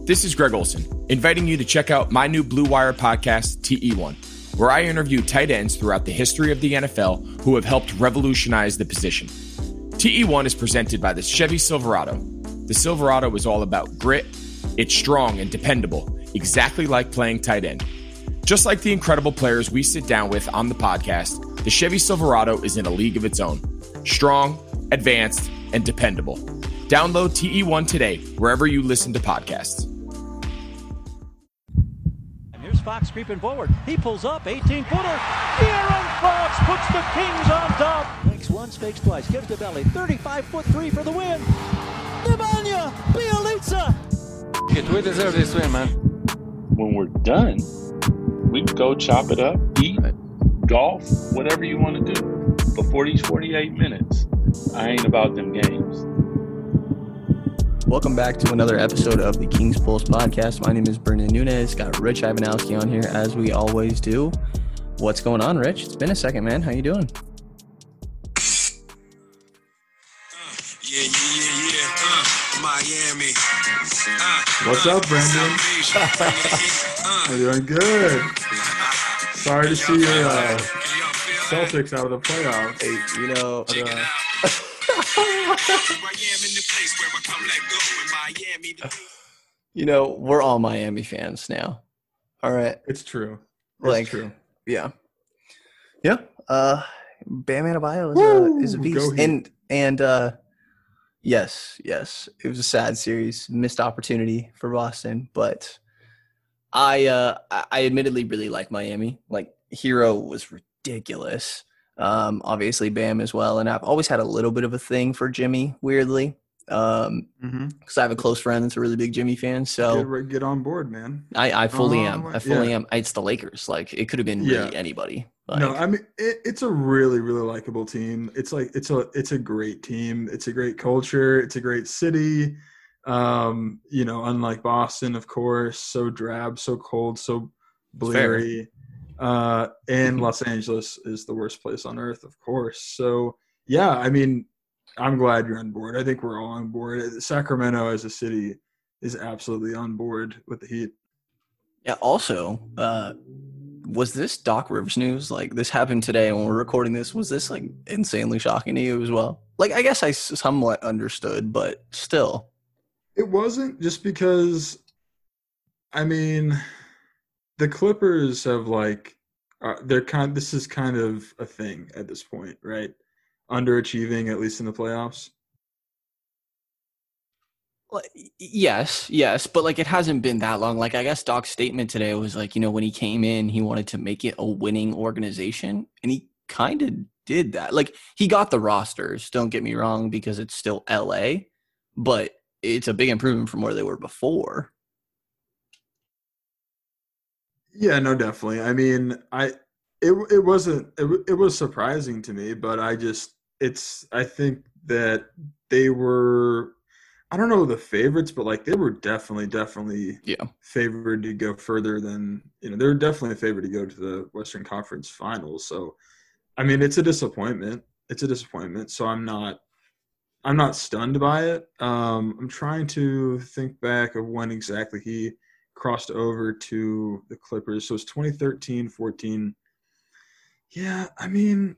This is Greg Olson, inviting you to check out my new Blue Wire podcast, TE1, where I interview tight ends throughout the history of the NFL who have helped revolutionize the position. TE1 is presented by the Chevy Silverado. The Silverado is all about grit. It's strong and dependable, exactly like playing tight end. Just like the incredible players we sit down with on the podcast, the Chevy Silverado is in a league of its own. Strong, advanced, and dependable. Download TE1 today, wherever you listen to podcasts. And here's Fox creeping forward. He pulls up, 18-footer. De'Aaron Fox puts the Kings on top. Fakes once, fakes twice, gives to Belly. 35-foot three for the win. Nemanja Bjelica. We deserve this win, man. When we're done, we can go chop it up, eat, golf, whatever you want to do. Before these 48 minutes, I ain't about them games. Welcome back to another episode of the King's Pulse podcast. My name is Brendan Nunez. Got Rich Ivanowski on here, as we always do. What's going on, Rich? It's been a second, man. How you doing? Miami. What's up, Brendan? I'm doing good. Sorry to see your Celtics out of the playoffs. Hey, we're all Miami fans now. All right. It's true. It's true. Yeah. Yeah. Bam Adebayo is a beast. And yes. It was a sad series, missed opportunity for Boston, but I admittedly really like Miami. Like, Hero was ridiculous. Obviously Bam as well, and I've always had a little bit of a thing for Jimmy, weirdly. Because I have a close friend that's a really big Jimmy fan. So get on board, man. I fully am. I fully am. It's the Lakers. Like, it could have been really anybody. Like, no, I mean it's a really, really likable team. It's like it's a great team. It's a great culture. It's a great city. Unlike Boston, of course, so drab, so cold, so bleary. And Los Angeles is the worst place on earth, of course. So yeah, I mean, I'm glad you're on board. I think we're all on board. Sacramento as a city is absolutely on board with the Heat. Yeah. Also, was this Doc Rivers news? Like, this happened today when we're recording this. Was this like insanely shocking to you as well? Like, I guess I somewhat understood, but still. It wasn't, just because, I mean, the Clippers have this is kind of a thing at this point, right? Underachieving, at least in the playoffs. Well, yes, but like, it hasn't been that long. Like, I guess Doc's statement today was like, when he came in, he wanted to make it a winning organization, and he kind of did that. Like, he got the rosters, don't get me wrong, because it's still LA, but it's a big improvement from where they were before. Yeah, no, definitely. I mean, it was surprising to me, but I think that they were, I don't know the favorites, but like, they were definitely favored to go further than, they were definitely a favorite to go to the Western Conference Finals. So, I mean, it's a disappointment. So I'm not stunned by it. I'm trying to think back of when exactly he crossed over to the Clippers. So it's 2013, 14. Yeah, I mean,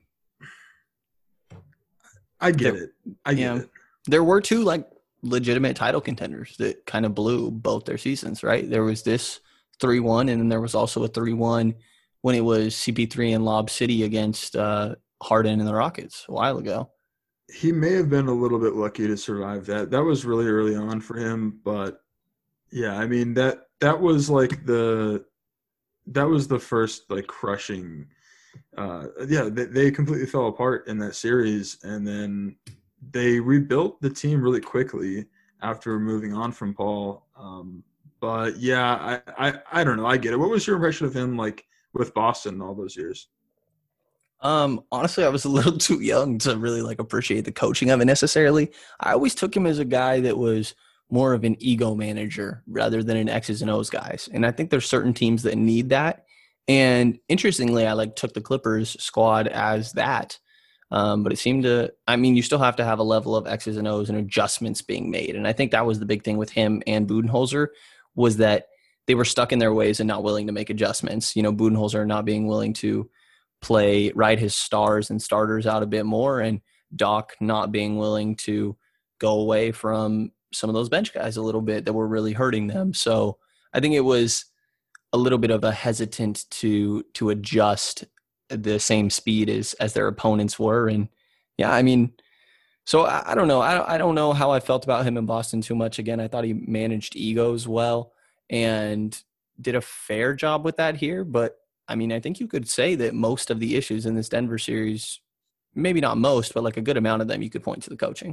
I get it. I get it. There were two like legitimate title contenders that kind of blew both their seasons, right? There was this 3-1, and then there was also a 3-1 when it was CP3 and Lob City against Harden and the Rockets a while ago. He may have been a little bit lucky to survive that. That was really early on for him, but yeah, I mean, that was the first like crushing. They completely fell apart in that series, and then they rebuilt the team really quickly after moving on from Paul. But yeah, I don't know. I get it. What was your impression of him like with Boston all those years? Honestly, I was a little too young to really like appreciate the coaching of it necessarily. I always took him as a guy that was more of an ego manager rather than an X's and O's guys. And I think there's certain teams that need that. And interestingly, I took the Clippers squad as that. But it seemed to, you still have to have a level of X's and O's and adjustments being made. And I think that was the big thing with him and Budenholzer, was that they were stuck in their ways and not willing to make adjustments. Budenholzer not being willing to ride his stars and starters out a bit more, and Doc not being willing to go away from some of those bench guys a little bit that were really hurting them. So I think it was a little bit of a hesitant to adjust the same speed as their opponents were. And yeah, I mean, so I don't know. I don't know how I felt about him in Boston too much. Again, I thought he managed egos well and did a fair job with that here. But I mean, I think you could say that most of the issues in this Denver series, maybe not most, but like a good amount of them, you could point to the coaching.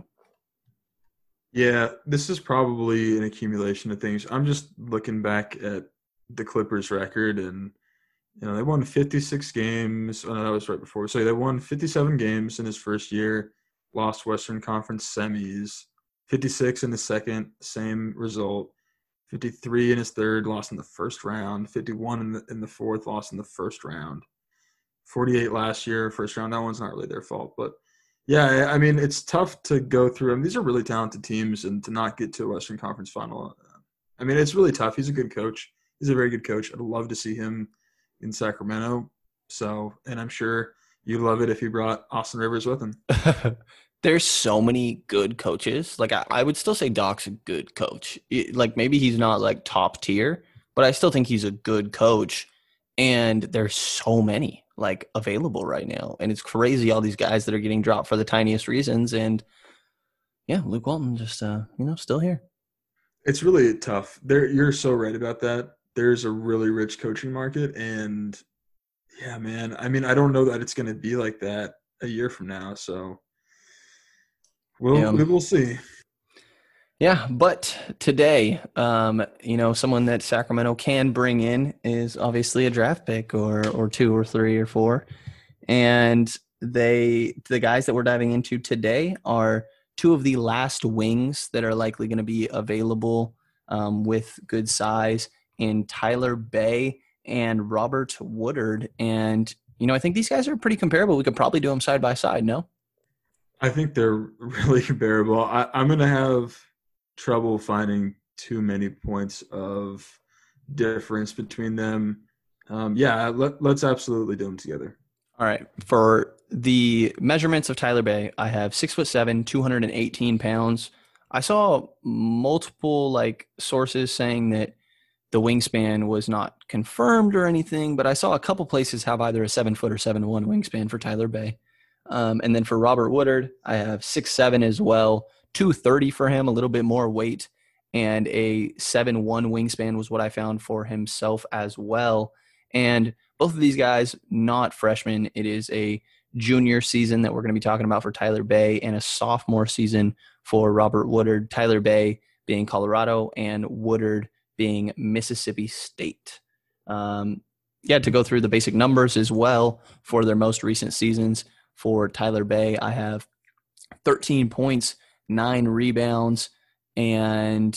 Yeah, this is probably an accumulation of things. I'm just looking back at the Clippers record, and they won 56 games. Oh no, that was right before. So they won 57 games in his first year, lost Western Conference semis, 56 in the second, same result, 53 in his third, lost in the first round, 51 in the fourth, lost in the first round, 48 last year, first round. That one's not really their fault, but yeah, I mean, it's tough to go through. I mean, these are really talented teams, and to not get to a Western Conference final, I mean, it's really tough. He's a good coach. He's a very good coach. I'd love to see him in Sacramento. So, and I'm sure you'd love it if he brought Austin Rivers with him. There's so many good coaches. Like, I would still say Doc's a good coach. Like, maybe he's not like top tier, but I still think he's a good coach. And there's so many like available right now. And it's crazy, all these guys that are getting dropped for the tiniest reasons. And yeah, Luke Walton just, still here. It's really tough. You're so right about that. There's a really rich coaching market. And yeah, man, I mean, I don't know that it's going to be like that a year from now. So we will see. Yeah, but today, someone that Sacramento can bring in is obviously a draft pick or two or three or four. And the guys that we're diving into today are two of the last wings that are likely going to be available with good size in Tyler Bey and Robert Woodard. And, I think these guys are pretty comparable. We could probably do them side by side, no? I think they're really comparable. I'm going to have trouble finding too many points of difference between them. Let's absolutely do them together. All right. For the measurements of Tyler Bey, I have 6'7", 218 pounds. I saw multiple sources saying that the wingspan was not confirmed or anything, but I saw a couple places have either a 7-foot or 7'1" wingspan for Tyler Bey. And then for Robert Woodard, I have 6'7" as well. 230 for him, a little bit more weight, and a 7'1" wingspan was what I found for himself as well. And both of these guys, not freshmen. It is a junior season that we're going to be talking about for Tyler Bey and a sophomore season for Robert Woodard. Tyler Bey being Colorado and Woodard being Mississippi State. To go through the basic numbers as well for their most recent seasons. For Tyler Bey, I have 13 points, 9 rebounds, and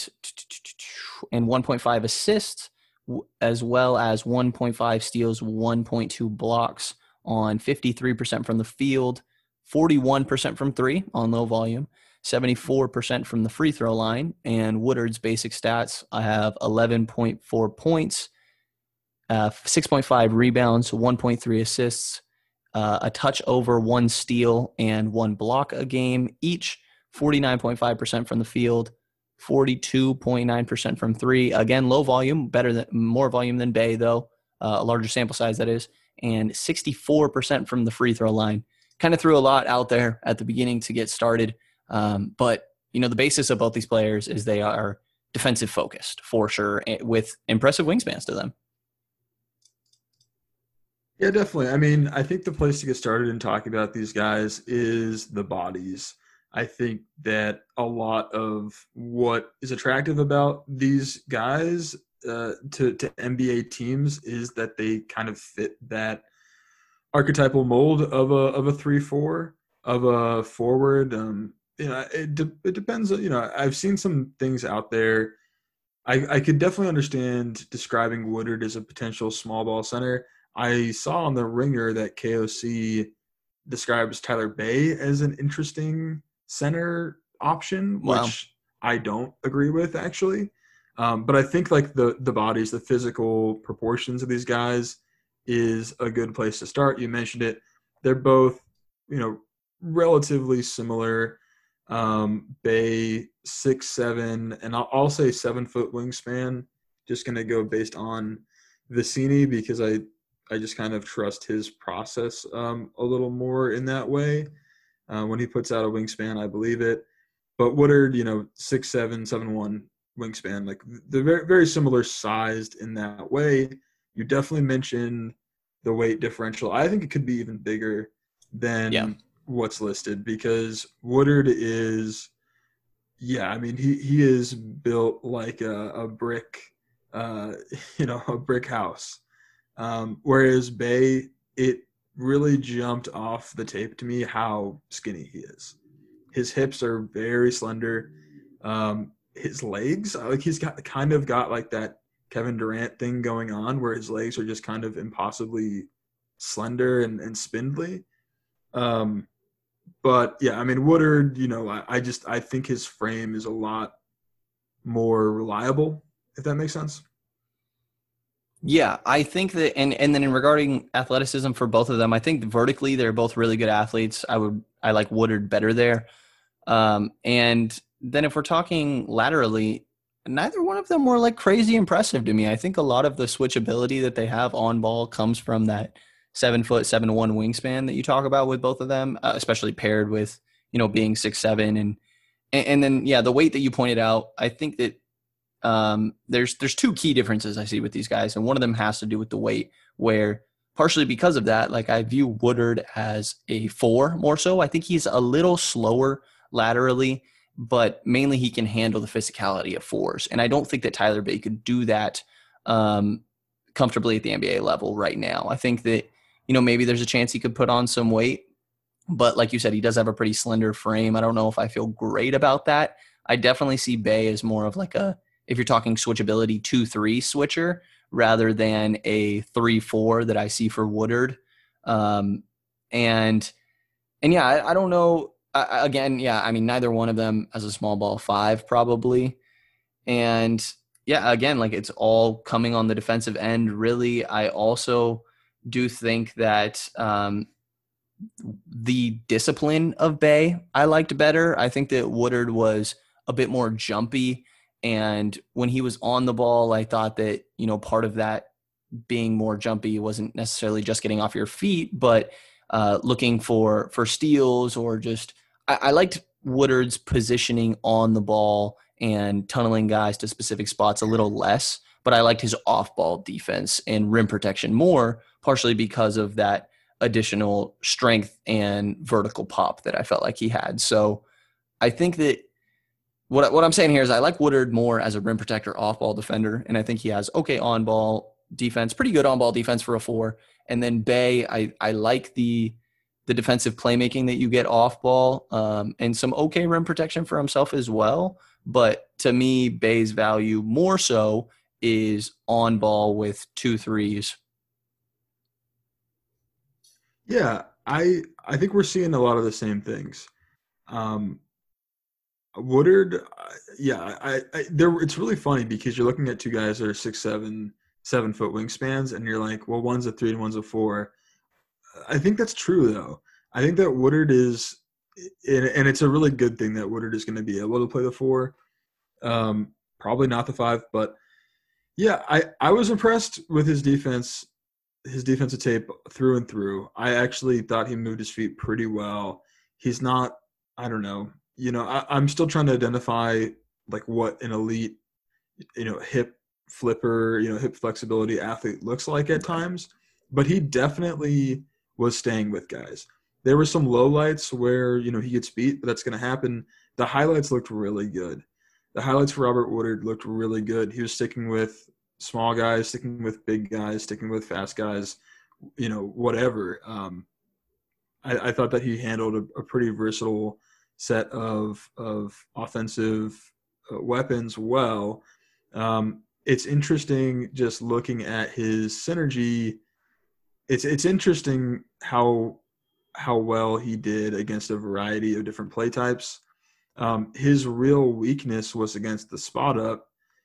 1.5 assists, as well as 1.5 steals, 1.2 blocks on 53% from the field, 41% from three on low volume, 74% from the free throw line. And Woodard's basic stats, I have 11.4 points, 6.5 rebounds, 1.3 assists, a touch over, 1 steal, and 1 block a game each. 49.5% from the field, 42.9% from three. Again, low volume, more volume than Bey, though, a larger sample size, that is, and 64% from the free throw line. Kind of threw a lot out there at the beginning to get started. But, the basis of both these players is they are defensive focused for sure, with impressive wingspans to them. Yeah, definitely. I mean, I think the place to get started in talking about these guys is the bodies. I think that a lot of what is attractive about these guys to NBA teams is that they kind of fit that archetypal mold of a 3-4, of a forward. It depends. I've seen some things out there. I could definitely understand describing Woodard as a potential small ball center. I saw on the Ringer that KOC describes Tyler Bey as an interesting center option, which I don't agree with, actually. But I think like the bodies, the physical proportions of these guys is a good place to start. You mentioned it. They're both, relatively similar. Bey 6'7", and I'll say 7-foot wingspan. Just going to go based on Vicini because I just kind of trust his process a little more in that way. When he puts out a wingspan, I believe it. But Woodard, 6'7", 7'1" wingspan, like they're very, very similar sized in that way. You definitely mentioned the weight differential. I think it could be even bigger than what's listed because Woodard is, he is built like a brick, a brick house. Whereas Bey, it really jumped off the tape to me how skinny he is. His hips are very slender. His legs, like he's got like that Kevin Durant thing going on where his legs are just kind of impossibly slender and spindly. But yeah, I mean, Woodard, I think his frame is a lot more reliable, if that makes sense. Yeah, I think that, and then in regarding athleticism for both of them, I think vertically they're both really good athletes. I like Woodard better there. And then if we're talking laterally, neither one of them were like crazy impressive to me. I think a lot of the switchability that they have on ball comes from that 7-foot, 7'1" wingspan that you talk about with both of them, especially paired with, being 6'7", and then, the weight that you pointed out, I think that there's two key differences I see with these guys. And one of them has to do with the weight, where partially because of that, like I view Woodard as a 4 more so. I think he's a little slower laterally, but mainly he can handle the physicality of 4s. And I don't think that Tyler Bey could do that comfortably at the NBA level right now. I think that, maybe there's a chance he could put on some weight, but like you said, he does have a pretty slender frame. I don't know if I feel great about that. I definitely see Bey as more of like if you're talking switchability, 2-3 switcher rather than a 3-4 that I see for Woodard. I don't know. Neither one of them as a small ball 5 probably. And again, like it's all coming on the defensive end. Really, I also do think that the discipline of Bey I liked better. I think that Woodard was a bit more jumpy. And when he was on the ball, I thought that, part of that being more jumpy wasn't necessarily just getting off your feet, but looking for steals or just I liked Woodard's positioning on the ball and tunneling guys to specific spots a little less, but I liked his off-ball defense and rim protection more, partially because of that additional strength and vertical pop that I felt like he had. So I think that what I'm saying here is I like Woodard more as a rim protector, off-ball defender, and I think he has okay on-ball defense, pretty good on-ball defense for a 4. And then Bey, I like the defensive playmaking that you get off-ball and some okay rim protection for himself as well. But to me, Bey's value more so is on-ball with 2 3s. Yeah, I think we're seeing a lot of the same things. Woodard, it's really funny because you're looking at two guys that are 6'7", 7-foot wingspans, and you're like, well, one's a 3 and one's a 4. I think that's true, though. I think that Woodard is, and it's a really good thing that Woodard is going to be able to play the 4. Probably not the 5, but yeah, I was impressed with his defense, his defensive tape through and through. I actually thought he moved his feet pretty well. He's not, I don't know. I'm still trying to identify like what an elite, hip flipper, hip flexibility athlete looks like at times, but he definitely was staying with guys. There were some lowlights where, he gets beat, but that's going to happen. The highlights looked really good. The highlights for Robert Woodard looked really good. He was sticking with small guys, sticking with big guys, sticking with fast guys, whatever. I thought that he handled a pretty versatile set of offensive weapons well. It's interesting just looking at his synergy. It's interesting how well he did against a variety of different play types. His real weakness was against the spot up.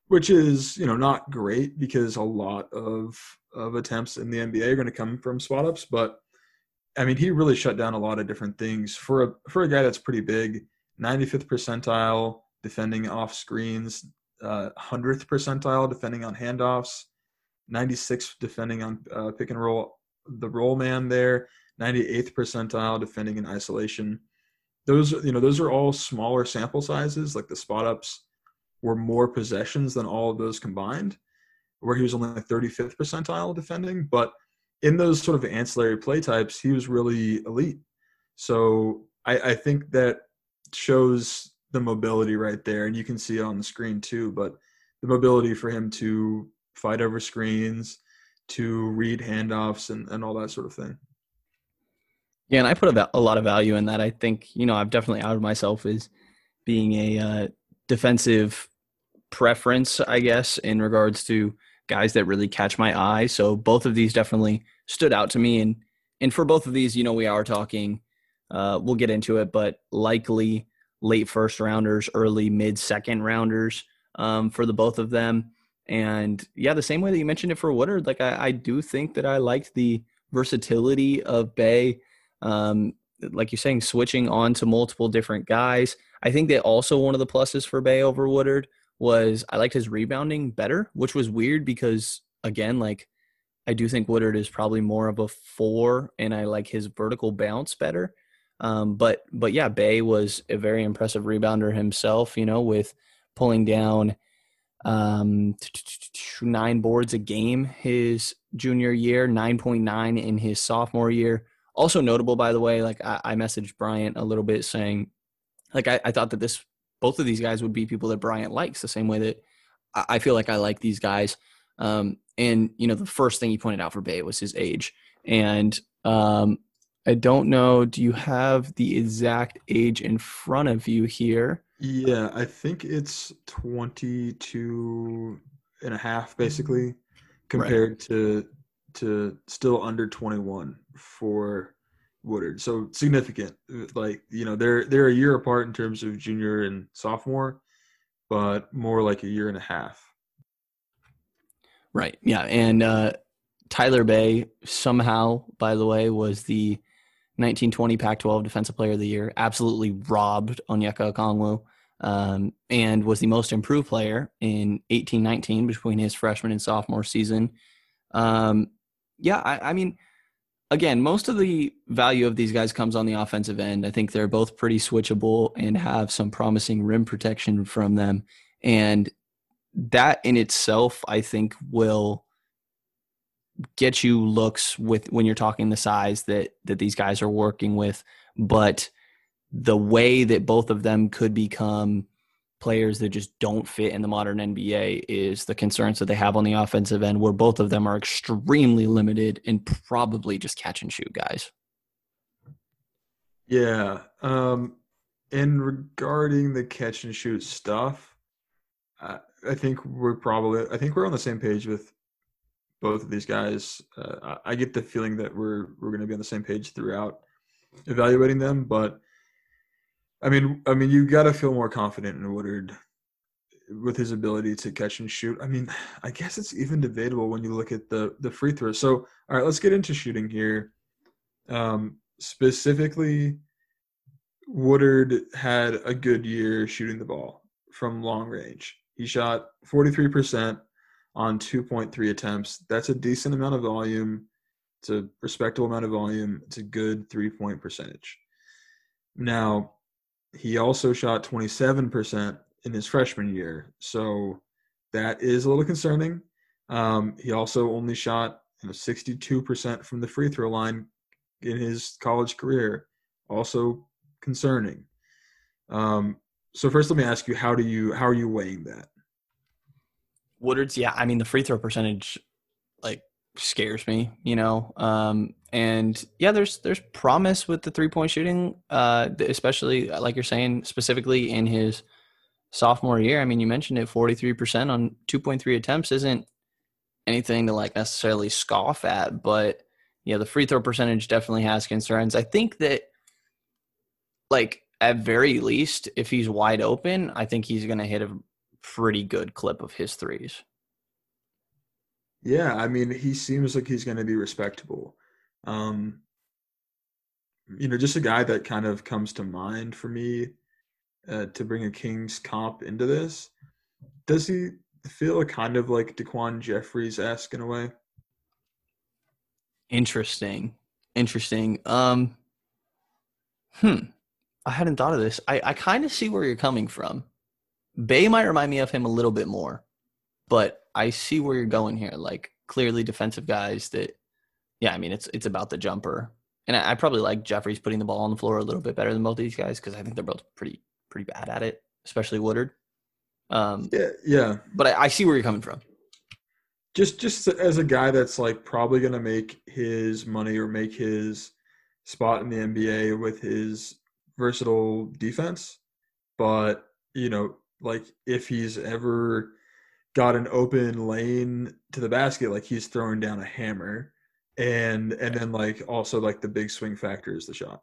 which is, not great because a lot of attempts in the NBA are going to come from spot ups. But I mean, he really shut down a lot of different things for a guy that's pretty big. 95th percentile defending off screens, 100th percentile defending on handoffs, 96th defending on pick and roll, the roll man there, 98th percentile defending in isolation. Those are all smaller sample sizes. Like the spot ups were more possessions than all of those combined, where he was only 35th percentile defending. But in those sort of ancillary play types, he was really elite. So I think that shows the mobility right there, and you can see it on the screen too. But the mobility for him to fight over screens, to read handoffs, and all that sort of thing. Yeah, and I put a lot of value in that. I think, I've definitely outed myself as being a defensive preference, I guess, in regards to guys that really catch my eye. So both of these definitely stood out to me. And for both of these, we are talking, we'll get into it, but likely late first rounders, early mid second rounders for the both of them. And yeah, the same way that you mentioned it for Woodard, like I do think that I liked the versatility of Bey. Like you're saying, switching on to multiple different guys. I think that also one of the pluses for Bey over Woodard was I liked his rebounding better, which was weird because, again, like I do think Woodard is probably more of a 4, and I like his vertical bounce better. But yeah, Bey was a very impressive rebounder himself, with pulling down 9 boards a game his junior year, 9.9 in his sophomore year. Also notable, by the way, like I messaged Bryant a little bit saying, like I thought that both of these guys would be people that Bryant likes, the same way that I feel like I like these guys. And the first thing he pointed out for Bey was his age. And I don't know, do you have the exact age in front of you here? Yeah, I think it's 22 and a half, basically, compared to still under 21 for Woodard. So significant. Like, they're a year apart in terms of junior and sophomore, but more like a year and a half. Right. Yeah. And Tyler Bey somehow, by the way, was the 1920 Pac-12 Defensive Player of the Year, absolutely robbed Onyeka Okongwu, and was the most improved player in 18-19 between his freshman and sophomore season. I mean, again, most of the value of these guys comes on the offensive end. I think they're both pretty switchable and have some promising rim protection from them. And that in itself, I think, will get you looks when you're talking the size that these guys are working with. But the way that both of them could become players that just don't fit in the modern NBA is the concerns that they have on the offensive end, where both of them are extremely limited and probably just catch and shoot guys. Yeah. And regarding the catch and shoot stuff, I think we're on the same page with both of these guys. I get the feeling that we're going to be on the same page throughout evaluating them, but I mean, you got to feel more confident in Woodard with his ability to catch and shoot. I mean, I guess it's even debatable when you look at the free throws. So, all right, let's get into shooting here. Specifically, Woodard had a good year shooting the ball from long range. He shot 43% on 2.3 attempts. That's a decent amount of volume. It's a respectable amount of volume. It's a good 3-point percentage. Now, he also shot 27% in his freshman year. So that is a little concerning. He also only shot 62% from the free throw line in his college career. Also concerning. So first, let me ask you, how are you weighing that? Woodard's, yeah, I mean, the free throw percentage, like, scares me, and yeah, there's promise with the 3-point shooting, especially like you're saying, specifically in his sophomore year. I mean, you mentioned it, 43% on 2.3 attempts isn't anything to like necessarily scoff at, but yeah, the free throw percentage definitely has concerns. I think that, like, at very least, if he's wide open, I think he's going to hit a pretty good clip of his threes. Yeah, I mean, he seems like he's going to be respectable. Just a guy that kind of comes to mind for me to bring a Kings comp into this. Does he feel kind of like Daquan Jeffries-esque in a way? Interesting. I hadn't thought of this. I kind of see where you're coming from. Bey might remind me of him a little bit more, but I see where you're going here. Like, clearly defensive guys that, yeah, I mean, it's about the jumper. And I probably like Jeffries putting the ball on the floor a little bit better than both these guys because I think they're both pretty bad at it, especially Woodard. Yeah. But I see where you're coming from. Just as a guy that's like probably going to make his money or make his spot in the NBA with his versatile defense, but like if he's ever got an open lane to the basket, like he's throwing down a hammer, and then like also like the big swing factor is the shot.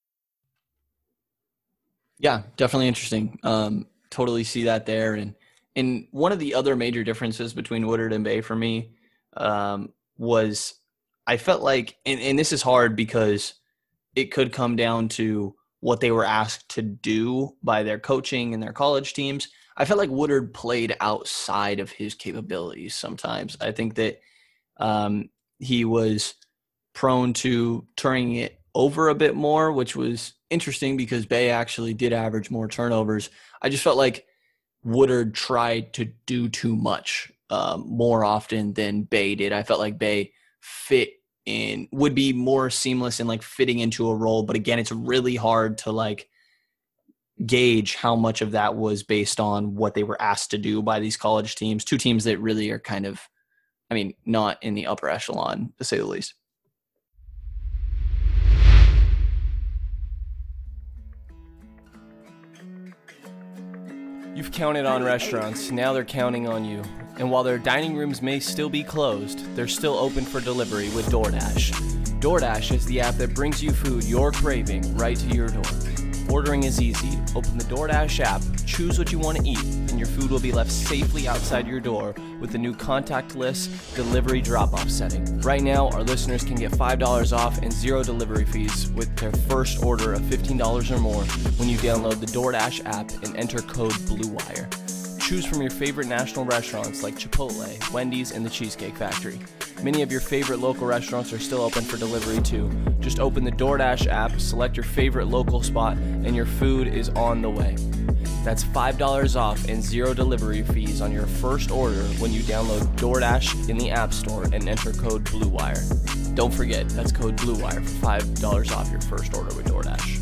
Yeah, definitely interesting. Totally see that there. And one of the other major differences between Woodard and Bey for me was I felt like, and this is hard because it could come down to what they were asked to do by their coaching and their college teams. I felt like Woodard played outside of his capabilities sometimes. I think that he was prone to turning it over a bit more, which was interesting because Bey actually did average more turnovers. I just felt like Woodard tried to do too much more often than Bey did. I felt like Bey would be more seamless in like fitting into a role. But again, it's really hard to like gauge how much of that was based on what they were asked to do by these college teams, two teams that really are kind of, I mean, not in the upper echelon, to say the least. You've counted on restaurants, now they're counting on you. And while their dining rooms may still be closed, they're still open for delivery with DoorDash. DoorDash is the app that brings you food you're craving right to your door. Ordering is easy. Open the DoorDash app, choose what you want to eat, and your food will be left safely outside your door with the new contactless delivery drop-off setting. Right now, our listeners can get $5 off and 0 delivery fees with their first order of $15 or more when you download the DoorDash app and enter code BLUEWIRE. Choose from your favorite national restaurants like Chipotle, Wendy's, and the Cheesecake Factory. Many of your favorite local restaurants are still open for delivery too. Just open the DoorDash app, select your favorite local spot, and your food is on the way. That's $5 off and 0 delivery fees on your first order when you download DoorDash in the App Store and enter code BLUEWIRE. Don't forget, that's code BLUEWIRE for $5 off your first order with DoorDash.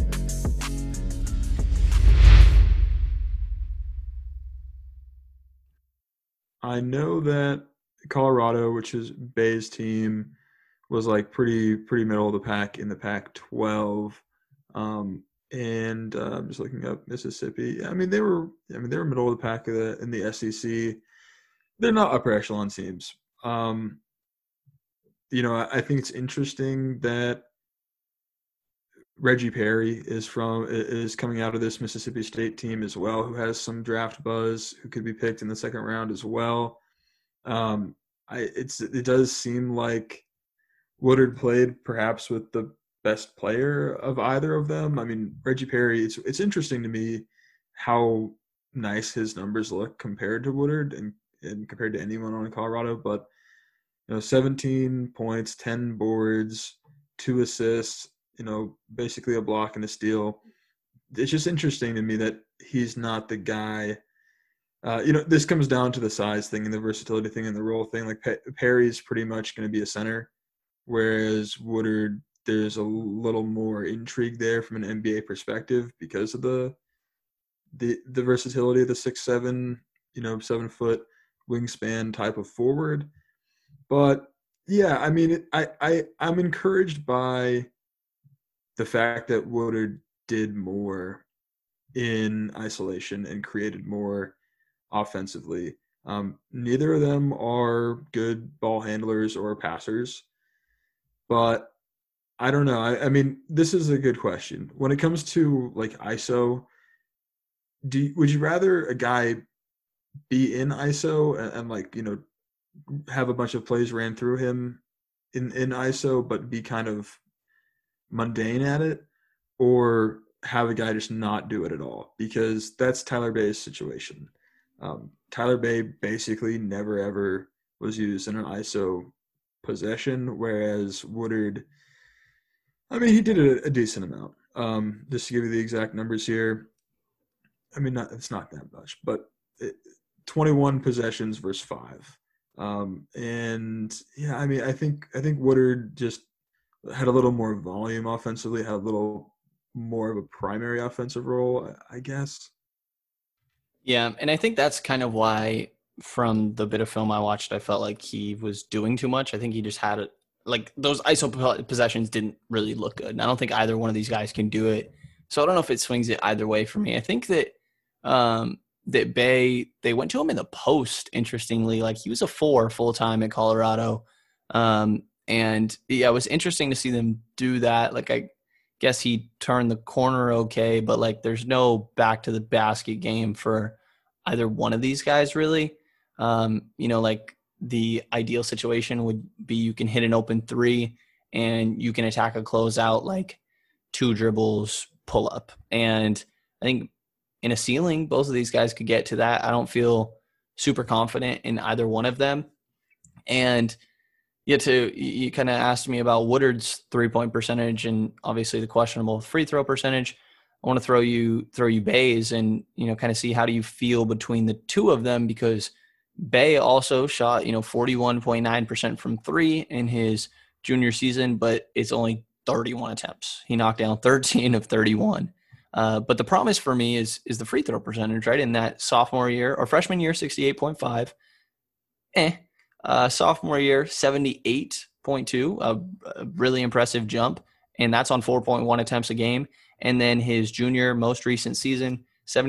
I know that Colorado, which is Bey's team, was like pretty middle of the pack in the Pac-12. And I'm just looking up Mississippi. I mean, they were middle of the pack in the SEC. They're not upper echelon teams. I think it's interesting that Reggie Perry is coming out of this Mississippi State team as well, who has some draft buzz, who could be picked in the second round as well. It does seem like Woodard played perhaps with the best player of either of them. I mean, Reggie Perry, it's interesting to me how nice his numbers look compared to Woodard and compared to anyone on Colorado, but 17 points, 10 boards, 2 assists, basically a block and a steal. It's just interesting to me that he's not the guy. This comes down to the size thing and the versatility thing and the role thing. Like Perry's pretty much going to be a center, whereas Woodard, there's a little more intrigue there from an NBA perspective because of the versatility of the 6'7", 7-foot wingspan type of forward. But yeah, I mean, I'm encouraged by the fact that Woodard did more in isolation and created more offensively. Neither of them are good ball handlers or passers, but I don't know. I mean, this is a good question. When it comes to like ISO, would you rather a guy be in ISO and like, have a bunch of plays ran through him in ISO, but be kind of mundane at it, or have a guy just not do it at all, because that's Tyler Bay's situation. Tyler Bay basically never ever was used in an ISO possession, whereas Woodard, I mean, he did a decent amount. Just to give you the exact numbers here, I mean, it's not that much, but 21 possessions versus 5. And yeah, I mean, I think Woodard just had a little more volume offensively, had a little more of a primary offensive role, I guess. Yeah, and I think that's kind of why, from the bit of film I watched, I felt like he was doing too much. I think he just had it, like those ISO possessions didn't really look good. And I don't think either one of these guys can do it. So I don't know if it swings it either way for me. I think that that Bay, they went to him in the post, interestingly. Like, he was a 4 full-time at Colorado. And yeah, it was interesting to see them do that. Like, I guess he turned the corner okay, but like there's no back to the basket game for either one of these guys, really. Like the ideal situation would be you can hit an open 3 and you can attack a closeout, like 2 dribbles, pull up. And I think in a ceiling, both of these guys could get to that. I don't feel super confident in either one of them. And you kind of asked me about Woodard's 3-point percentage and obviously the questionable free throw percentage. I want to throw you Bay's and, kind of see how do you feel between the two of them, because Bay also shot, 41.9% from 3 in his junior season, but it's only 31 attempts. He knocked down 13 of 31. But the promise for me is the free throw percentage, right? In that sophomore year or freshman year, 68.5. Sophomore year, 78.2, a really impressive jump. And that's on 4.1 attempts a game. And then his junior most recent season,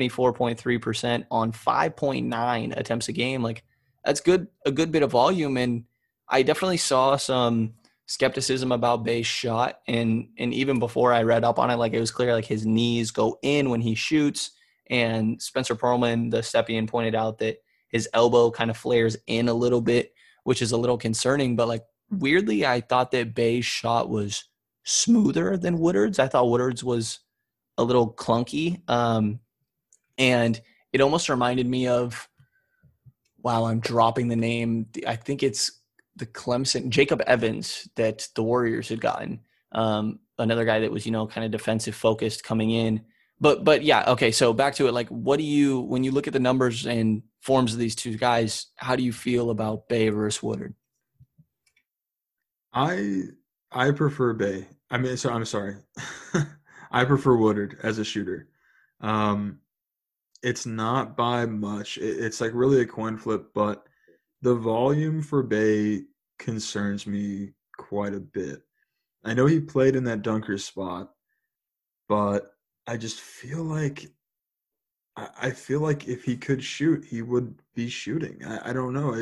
74.3% on 5.9 attempts a game. Like, that's a good bit of volume. And I definitely saw some skepticism about Bay's shot. And even before I read up on it, like, it was clear, like, his knees go in when he shoots. And Spencer Pearlman, the Stepien, pointed out that his elbow kind of flares in a little bit, which is a little concerning. But like, weirdly, I thought that Bay's shot was smoother than Woodard's. I thought Woodard's was a little clunky. And it almost reminded me of, wow, I'm dropping the name. I think it's the Clemson, Jacob Evans, that the Warriors had gotten. Another guy that was, kind of defensive focused coming in. But yeah, okay, so back to it. Like, what do you, when you look at the numbers and forms of these two guys, how do you feel about Bay versus Woodard? I prefer Bay. I mean, so I'm sorry. I prefer Woodard as a shooter. It's not by much. It's like really a coin flip, but the volume for Bay concerns me quite a bit. I know he played in that dunker spot, but I just feel like if he could shoot, he would be shooting. I don't know.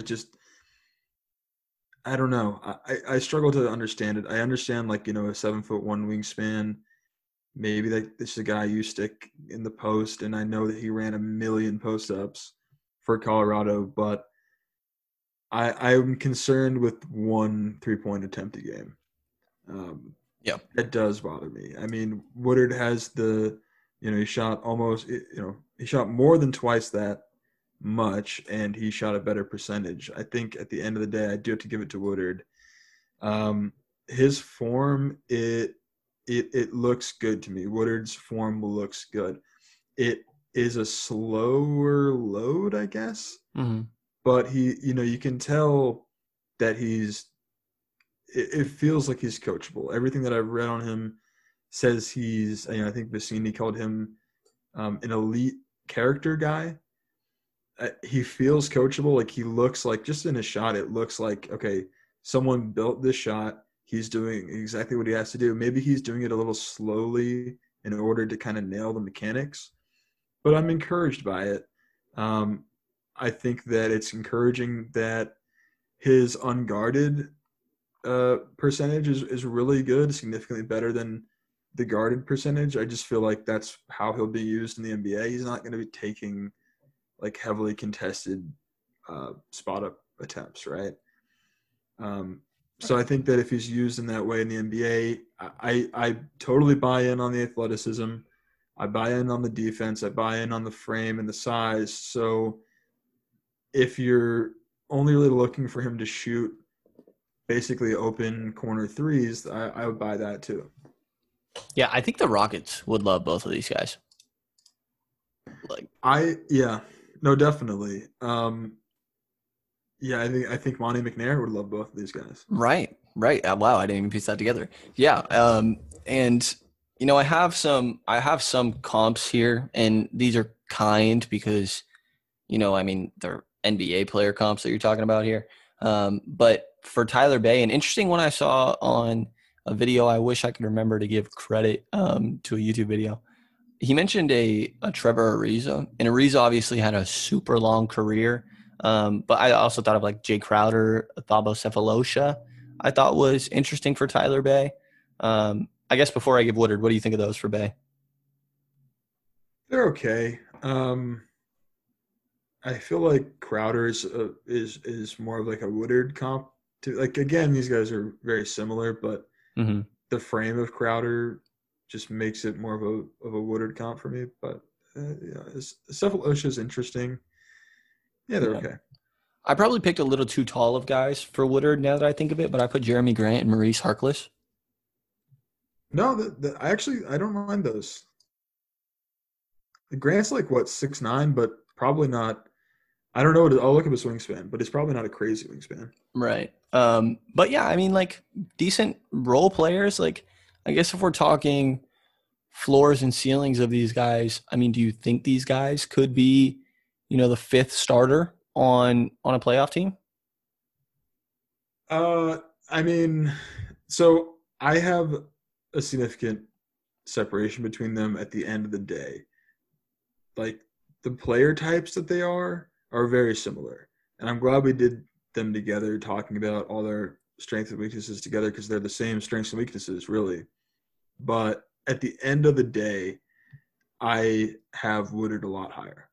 I don't know. I struggle to understand it. I understand, like, a 7'1" wingspan. Maybe this is a guy you stick in the post, and I know that he ran 1 million post-ups for Colorado, but I'm concerned with 1 3-point attempt a game. Yeah, it does bother me. I mean, Woodard has he shot he shot more than twice that much, and he shot a better percentage. I think at the end of the day, I do have to give it to Woodard. His form, it looks good to me. Woodard's form looks good. It is a slower load, I guess. Mm-hmm. But he, you can tell that it feels like he's coachable. Everything that I've read on him says he's, I think Vecini called him an elite character guy. He feels coachable. Like, he looks like, just in his shot, it looks like, okay, someone built this shot. He's doing exactly what he has to do. Maybe he's doing it a little slowly in order to kind of nail the mechanics, but I'm encouraged by it. I think that it's encouraging that his unguarded percentage is really good, significantly better than the guarded percentage. I just feel like that's how he'll be used in the NBA. He's not going to be taking like heavily contested spot up attempts, right? So I think that if he's used in that way in the NBA, I totally buy in on the athleticism. I buy in on the defense. I buy in on the frame and the size. So if you're only really looking for him to shoot basically open corner threes, I would buy that too. Yeah, I think the Rockets would love both of these guys. Definitely. I think Monty McNair would love both of these guys. Right. Wow, I didn't even piece that together. Yeah, and I have some comps here, and these are kind because, they're NBA player comps that you're talking about here. But for Tyler Bey, an interesting one I saw on a video, I wish I could remember to give credit to a YouTube video. He mentioned a Trevor Ariza, and Ariza obviously had a super long career. But I also thought of like Jay Crowder, Thabo Cephalosha, I thought was interesting for Tyler Bey. I guess before I give Woodard, what do you think of those for Bey? They're okay. I feel like Crowder is more of like a Woodard comp. Again, these guys are very similar, but the frame of Crowder just makes it more of a Woodard comp for me. But Cephalosha is interesting. Yeah, they're okay. I probably picked a little too tall of guys for Woodard now that I think of it, but I put Jeremy Grant and Maurice Harkless. No, I don't mind those. Grant's like 6'9", but probably not. I don't know. I'll look up his wingspan, but it's probably not a crazy wingspan. Right. But yeah, decent role players. I guess if we're talking floors and ceilings of these guys, do you think these guys could be, the fifth starter on a playoff team? So I have a significant separation between them at the end of the day. Like the player types that they are very similar. And I'm glad we did them together, talking about all their strengths and weaknesses together, because they're the same strengths and weaknesses, really. But at the end of the day, I have Woodard a lot higher.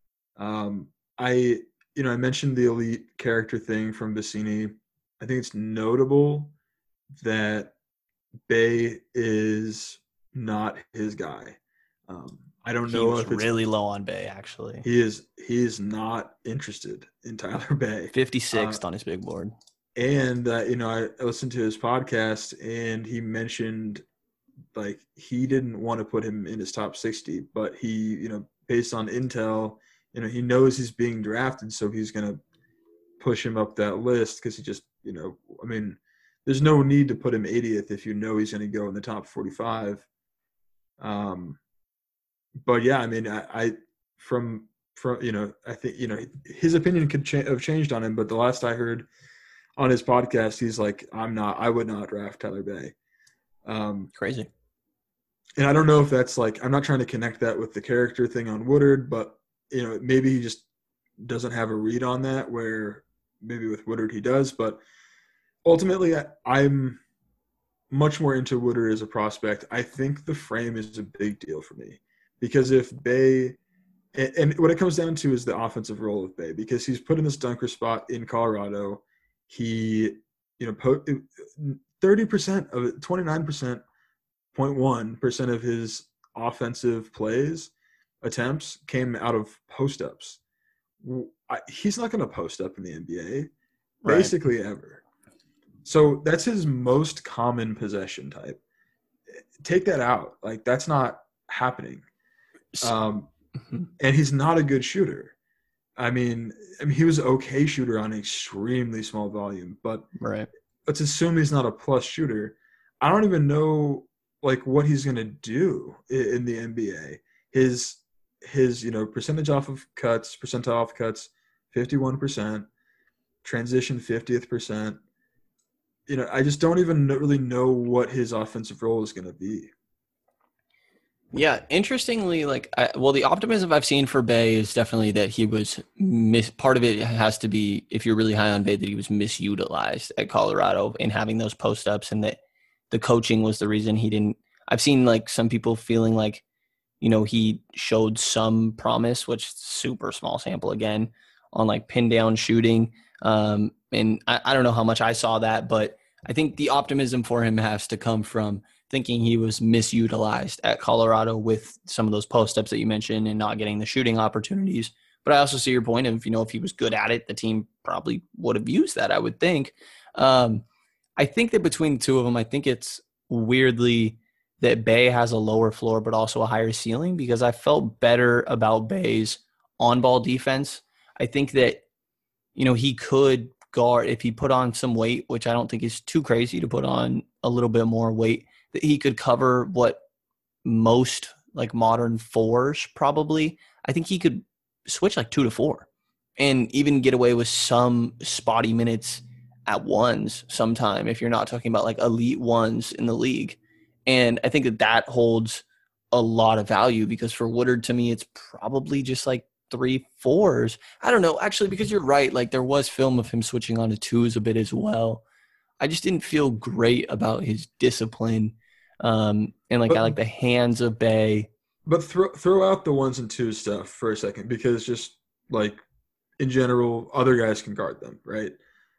I mentioned the elite character thing from Vecini. I think it's notable that Bey is not his guy. I don't know if it's really low on Bey, actually. He is not interested in Tyler Bey. 56th on his big board. And I listened to his podcast, and he mentioned he didn't want to put him in his top 60, but he, based on intel, he knows he's being drafted, so he's going to push him up that list because he just, there's no need to put him 80th if you know he's going to go in the top 45. But yeah, I think, his opinion could have changed on him, but the last I heard on his podcast, he's like, I would not draft Tyler Bey. Crazy. And I don't know if that's I'm not trying to connect that with the character thing on Woodard, but maybe he just doesn't have a read on that, where maybe with Woodard he does. But ultimately, I'm much more into Woodard as a prospect. I think the frame is a big deal for me, because if Bey, and what it comes down to is the offensive role of Bey, because he's put in this dunker spot in Colorado. He, 30% of it, 0.1% of his offensive plays attempts came out of post-ups. He's not going to post up in the NBA, basically ever. So that's his most common possession type. Take that out. That's not happening. And he's not a good shooter. He was an okay shooter on an extremely small volume, but let's assume he's not a plus shooter. I don't even know what he's going to do in the NBA. His percentage off of cuts, percentile off cuts, 51%, transition 50th percent. I just don't even really know what his offensive role is going to be. Yeah, interestingly, the optimism I've seen for Bey is definitely that he was part of it has to be, if you're really high on Bey, that he was misutilized at Colorado in having those post-ups, and that the coaching was the reason he didn't. I've seen some people feeling like he showed some promise, which super small sample again, on like pin down shooting. And I don't know how much I saw that, but I think the optimism for him has to come from thinking he was misutilized at Colorado with some of those post-ups that you mentioned and not getting the shooting opportunities. But I also see your point of, if he was good at it, the team probably would have used that, I would think. I think that between the two of them, I think it's weirdly that Bey has a lower floor but also a higher ceiling, because I felt better about Bey's on-ball defense. I think that, he could guard, if he put on some weight, which I don't think is too crazy to put on a little bit more weight, that he could cover what most like modern fours probably. I think he could switch like 2 to 4 and even get away with some spotty minutes at ones sometime if you're not talking about like elite ones in the league. And I think that holds a lot of value, because for Woodard, to me, it's probably just like 3 4s. I don't know, actually, because you're right. Like there was film of him switching on to 2s a bit as well. I just didn't feel great about his discipline. And I like the hands of Bey. But throw out the 1s and 2s stuff for a second, because just like in general, other guys can guard them, right?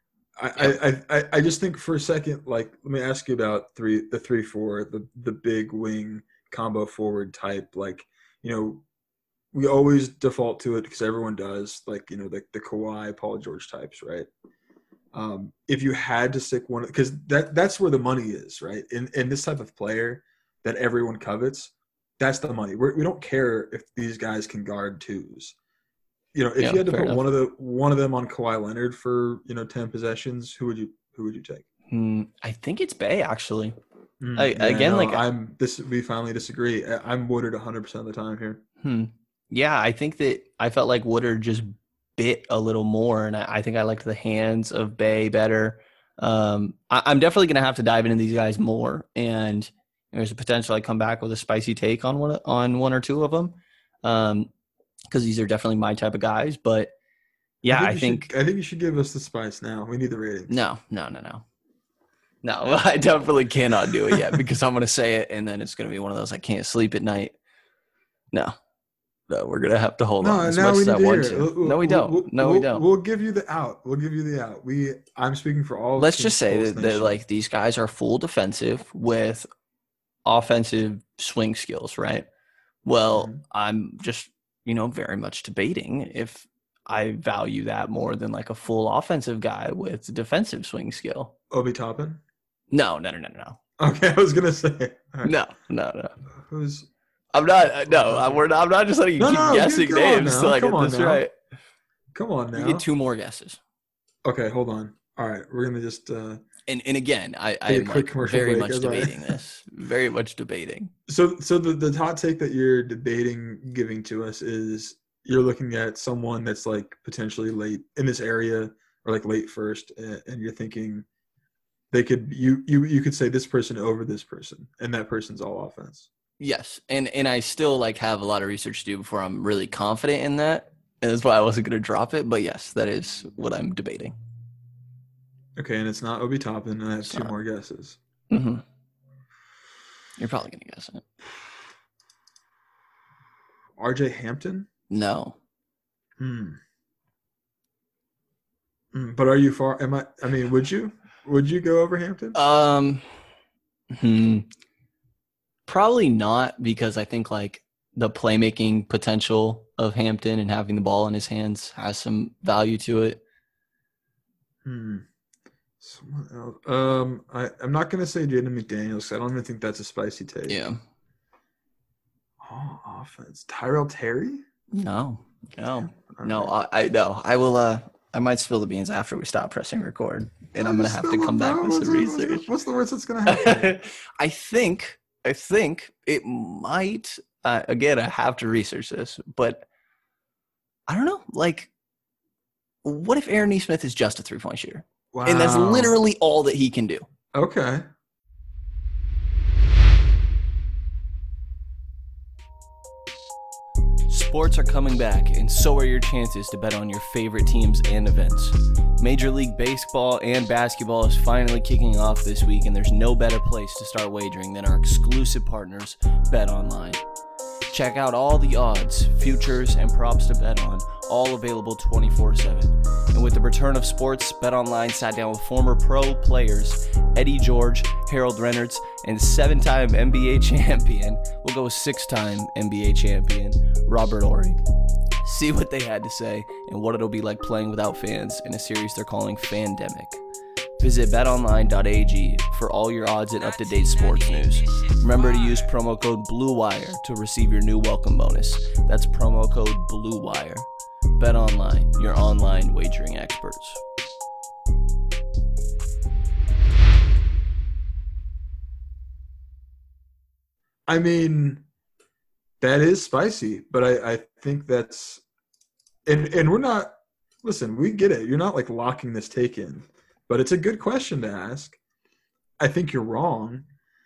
I just think for a second, like, let me ask you about the 3-4, the big wing combo forward type. Like, we always default to it because everyone does, like, the Kawhi, Paul George types, right? If you had to stick one, because that's where the money is, right? In this type of player that everyone covets, that's the money. We don't care if these guys can guard 2s. If you had to put one of them on Kawhi Leonard for 10 possessions, who would you take? I think it's Bey, actually. We finally disagree. I'm Woodard 100% of the time here. Yeah, I think that I felt like Woodard just bit a little more, and I think I liked the hands of Bey better. I'm definitely going to have to dive into these guys more, and there's a potential I come back with a spicy take on one or two of them, because these are definitely my type of guys. But yeah, I think you should give us the spice now. We need the ratings. No, I definitely cannot do it yet, because I'm going to say it, and then it's going to be one of those I can't sleep at night. No, we're going to have to hold on as much as I want to. No, we don't. We don't. We'll give you the out. I'm speaking for all. Let's just say that like these guys are full defensive with offensive swing skills, right? Well, I'm just, very much debating if I value that more than like a full offensive guy with defensive swing skill. Obi Toppin? No. Okay, I was gonna say. Right. No. Who's? I'm not. No, I'm not just letting you keep guessing names till I get this right. Come on now. You get 2 more guesses. Okay, hold on. All right, we're gonna just. And again, I am like very much debating this. Very much debating. So the hot take that you're debating giving to us is you're looking at someone that's like potentially late in this area or like late first, and you're thinking they could you could say this person over this person, and that person's all offense. Yes, and I still like have a lot of research to do before I'm really confident in that, and that's why I wasn't going to drop it. But yes, that is what I'm debating. Okay, and it's not Obi Toppin, and I have 2 more guesses. Mm-hmm. You're probably going to guess it. RJ Hampton? No. But are you far? Would you? Would you go over Hampton? Probably not, because I think like the playmaking potential of Hampton and having the ball in his hands has some value to it. Someone else. I'm not going to say Jaden McDaniels. I don't even think that's a spicy take. Yeah. Oh, offense. Tyrell Terry? No. I will. I might spill the beans after we stop pressing record, and I'm going to have to come back with some research. What's the worst that's going to happen? I think it might. Again, I have to research this, but I don't know. Like, what if Aaron Nesmith is just a 3-point shooter? Wow. And that's literally all that he can do. Okay. Sports are coming back, and so are your chances to bet on your favorite teams and events. Major League Baseball and basketball is finally kicking off this week, and there's no better place to start wagering than our exclusive partners, BetOnline. Check out all the odds, futures, and props to bet on, all available 24/7. And with the return of sports, BetOnline sat down with former pro players Eddie George, Harold Reynolds, and 7-time NBA champion, we'll go with 6-time NBA champion, Robert Horry. See what they had to say and what it'll be like playing without fans in a series they're calling Fandemic. Visit betonline.ag for all your odds and up-to-date sports news. Remember to use promo code BLUEWIRE to receive your new welcome bonus. That's promo code BLUEWIRE. BetOnline, your online wagering experts. I mean, that is spicy, but I think that's and we're not listen, we get it. You're not like locking this take in, but it's a good question to ask. I think you're wrong.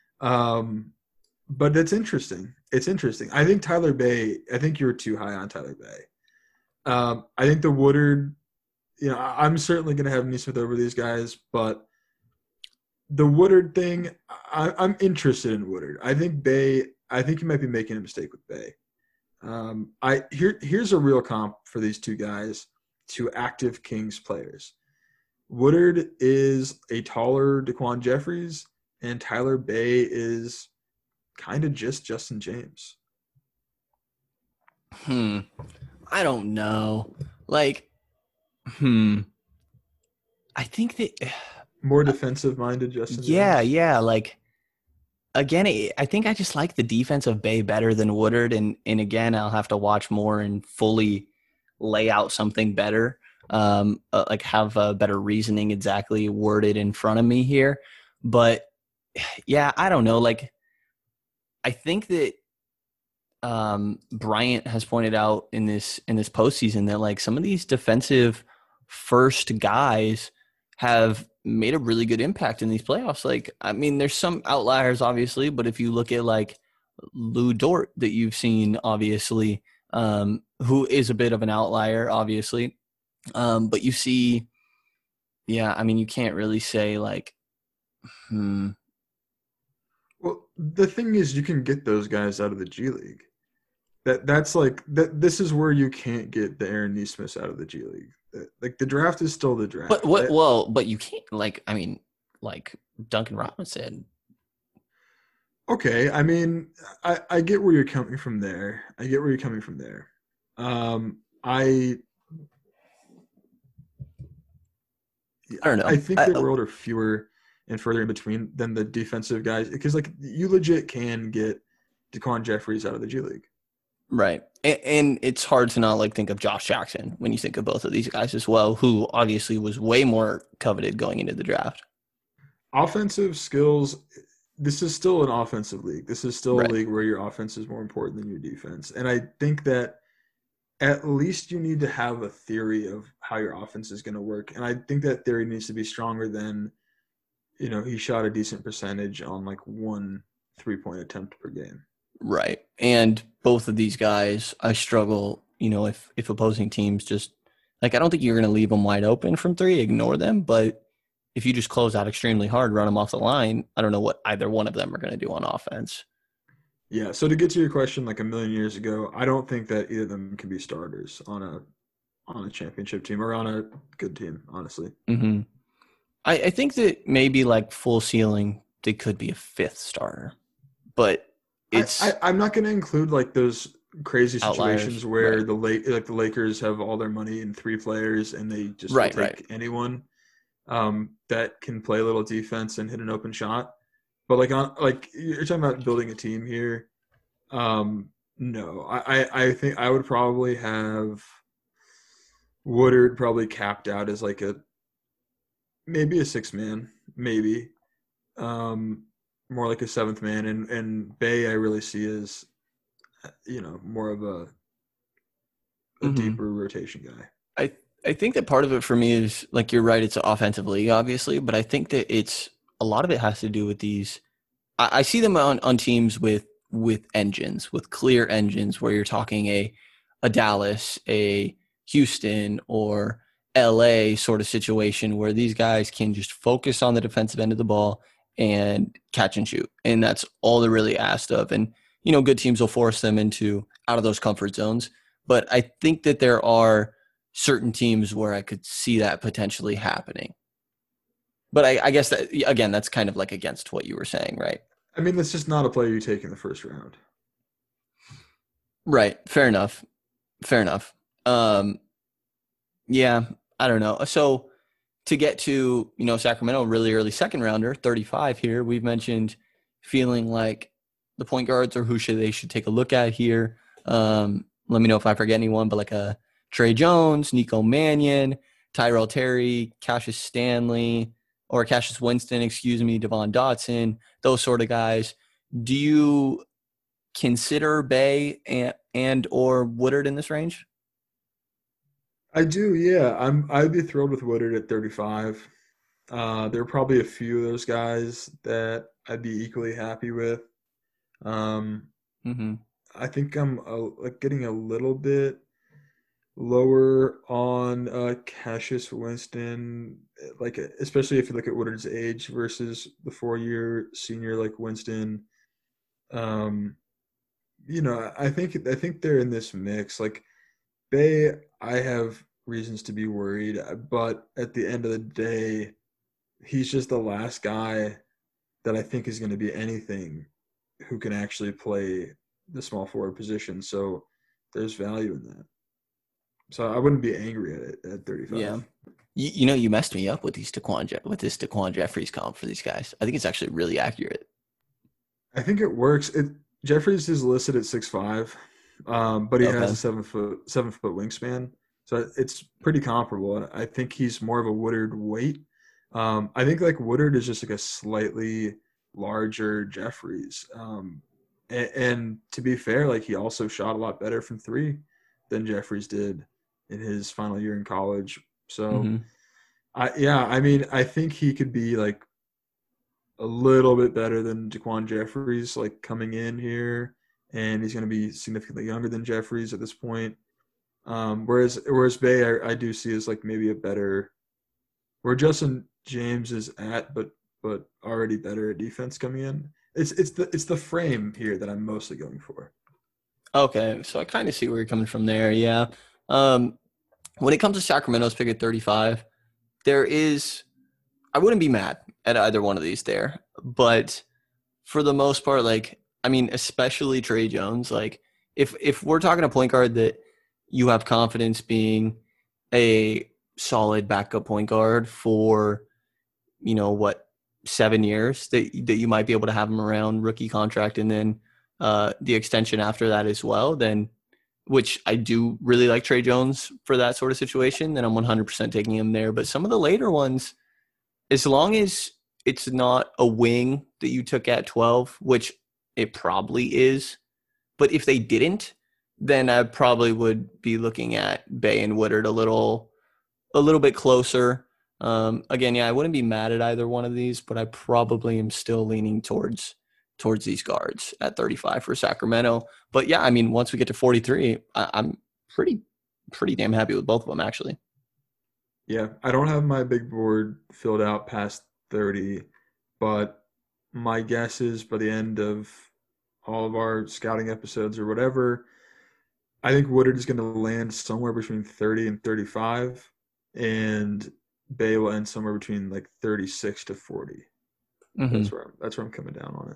But it's interesting. It's interesting. I think Tyler Bay, I think you're too high on Tyler Bay. I think the Woodard, I'm certainly going to have Nesmith over these guys, but the Woodard thing, I'm interested in Woodard. I think you might be making a mistake with Bay. Here's a real comp for these two guys, two active Kings players. Woodard is a taller DaQuan Jeffries, and Tyler Bay is kind of just Justin James. I don't know. I think that more defensive-minded Justin James. Yeah. Again, I think I just like the defense of Bay better than Woodard, and again, I'll have to watch more and fully lay out something better, have a better reasoning exactly worded in front of me here. But yeah, I don't know. I think that Bryant has pointed out in this postseason that some of these defensive first guys have made a really good impact in these playoffs. There's some outliers obviously, but if you look at Lou Dort that you've seen, obviously, who is a bit of an outlier, obviously, but you see, you can't really say Well, the thing is, you can get those guys out of the G League. This is where you can't get the Aaron Nesmiths out of the G League. The draft is still the draft. But you can't Duncan Robinson. Okay, I get where you're coming from there. I don't know. I think the world are fewer and further in between than the defensive guys, because you legit can get DaQuan Jeffries out of the G League. Right. And it's hard to not think of Josh Jackson when you think of both of these guys as well, who obviously was way more coveted going into the draft. Offensive skills, this is still an offensive league. This is still a league where your offense is more important than your defense. And I think that at least you need to have a theory of how your offense is going to work. And I think that theory needs to be stronger than, he shot a decent percentage on one 3-point attempt per game. Right. And both of these guys, I struggle, if opposing teams just I don't think you're going to leave them wide open from three, ignore them. But if you just close out extremely hard, run them off the line, I don't know what either one of them are going to do on offense. Yeah. So to get to your question, a million years ago, I don't think that either of them can be starters on a championship team or on a good team, honestly. Mm-hmm. I think that maybe full ceiling, they could be a fifth starter, but I'm not going to include those crazy situations outliers, where the Lakers have all their money in three players and they just take anyone that can play a little defense and hit an open shot. But you're talking about building a team here. No, I think I would probably have Woodard probably capped out as maybe a sixth man, maybe. More like a seventh man, and Bay I really see as, more of a deeper rotation guy. I think that part of it for me is you're right, it's an offensive league, obviously, but I think that a lot of it has to do with these. I see them on teams with engines, with clear engines, where you're talking a Dallas, a Houston, or LA sort of situation where these guys can just focus on the defensive end of the ball and catch and shoot. And that's all they're really asked of. And good teams will force them out of those comfort zones. But I think that there are certain teams where I could see that potentially happening. But I guess that, again, that's kind of like against what you were saying, right? I mean, that's just not a player you take in the first round. Right. Fair enough. Yeah, I don't know. So to get to, Sacramento, really early second rounder, 35 here, we've mentioned feeling like the point guards are who they should take a look at here. Let me know if I forget anyone, but like a Trey Jones, Nico Mannion, Tyrell Terry, Cassius Winston, Devon Dotson, those sort of guys. Do you consider Bey and or Woodard in this range? I do, yeah. I'd be thrilled with Woodard at 35. There are probably a few of those guys that I'd be equally happy with. I think I'm getting a little bit lower on Cassius Winston, especially if you look at Woodard's age versus the 4-year senior like Winston. I think they're in this mix. Like Bey, I have reasons to be worried, but at the end of the day, he's just the last guy that I think is going to be anything who can actually play the small forward position. So there's value in that. So I wouldn't be angry at it at 35. Yeah. You messed me up with this DaQuan Jeffries comp for these guys. I think it's actually really accurate. I think it works. Jeffries is listed at 6'5", but he has a 7 foot wingspan. So it's pretty comparable. I think he's more of a Woodard weight. I think like Woodard is just like a slightly larger Jeffries. And to be fair, like he also shot a lot better from 3 than Jeffries did in his final year in college. So, I think he could be like a little bit better than DaQuan Jeffries, like coming in here, and he's going to be significantly younger than Jeffries at this point. Whereas Bey, I do see as like maybe a better, where Justin James is at, but already better at defense coming in. It's the frame here that I'm mostly going for. Okay, so I kind of see where you're coming from there. Yeah. When it comes to Sacramento's pick at 35, I wouldn't be mad at either one of these there, but for the most part, especially Trey Jones, like if we're talking a point guard that you have confidence being a solid backup point guard for, 7 years that you might be able to have him around rookie contract and then the extension after that as well, then, which I do really like Trey Jones for that sort of situation, then I'm 100% taking him there. But some of the later ones, as long as it's not a wing that you took at 12, which it probably is, but if they didn't, then I probably would be looking at Bey and Woodard a little bit closer. Again, I wouldn't be mad at either one of these, but I probably am still leaning towards these guards at 35 for Sacramento. But yeah, once we get to 43, I'm pretty damn happy with both of them, actually. Yeah, I don't have my big board filled out past 30, but my guess is by the end of all of our scouting episodes or whatever, I think Woodard is going to land somewhere between 30 and 35, and Bey will end somewhere between like 36 to 40. Mm-hmm. That's where I'm coming down on it.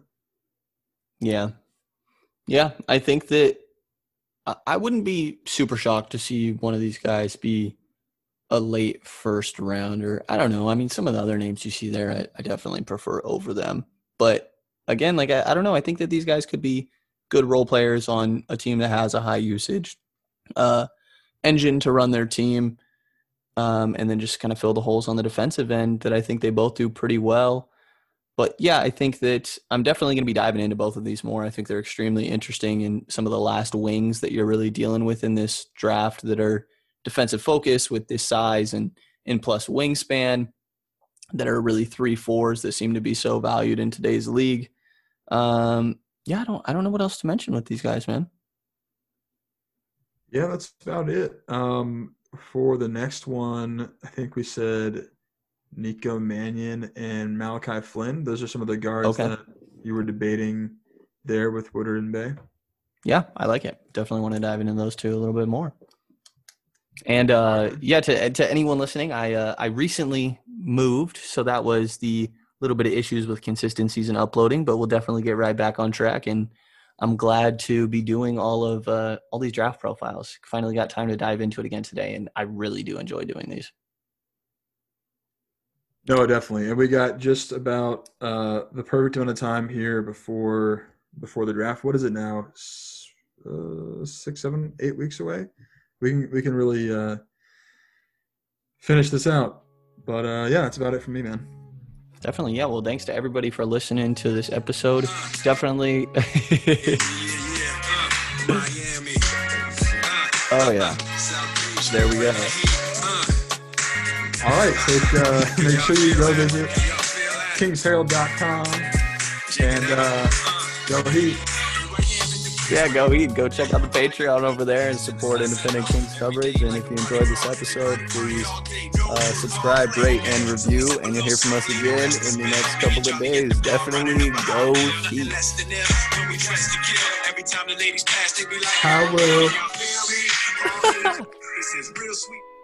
Yeah. I think that I wouldn't be super shocked to see one of these guys be a late first rounder. I don't know. Some of the other names you see there, I definitely prefer over them. But again, I don't know. I think that these guys could be good role players on a team that has a high usage engine to run their team, and then just kind of fill the holes on the defensive end that I think they both do pretty well. But yeah, I think that I'm definitely going to be diving into both of these more. I think they're extremely interesting, and some of the last wings that you're really dealing with in this draft that are defensive focus with this size and plus wingspan that are really 3-4s that seem to be so valued in today's league. I don't know what else to mention with these guys, man. Yeah, that's about it. For the next one, I think we said Nico Mannion and Malachi Flynn. Those are some of the guards that you were debating there with Woodard and Bay. Yeah, I like it. Definitely want to dive into those two a little bit more. And to anyone listening, I recently moved, so that was the little bit of issues with consistencies and uploading, but we'll definitely get right back on track. And I'm glad to be doing all these draft profiles. Finally got time to dive into it again today, and I really do enjoy doing these. No, definitely. And we got just about the perfect amount of time here before the draft. What is it now? 6, 7, 8 weeks away. We can really finish this out. But yeah, that's about it from me, man. Definitely, yeah. Well, thanks to everybody for listening to this episode. Definitely. Oh yeah. There we go. All right, so make sure you go visit kingsherald.com and go Heat. Yeah, go Heat. Go check out the Patreon over there and support Independent Kings coverage. And if you enjoyed this episode, please subscribe, rate, and review. And you'll hear from us again in the next couple of days. Definitely go Heat. How will... This is real sweet.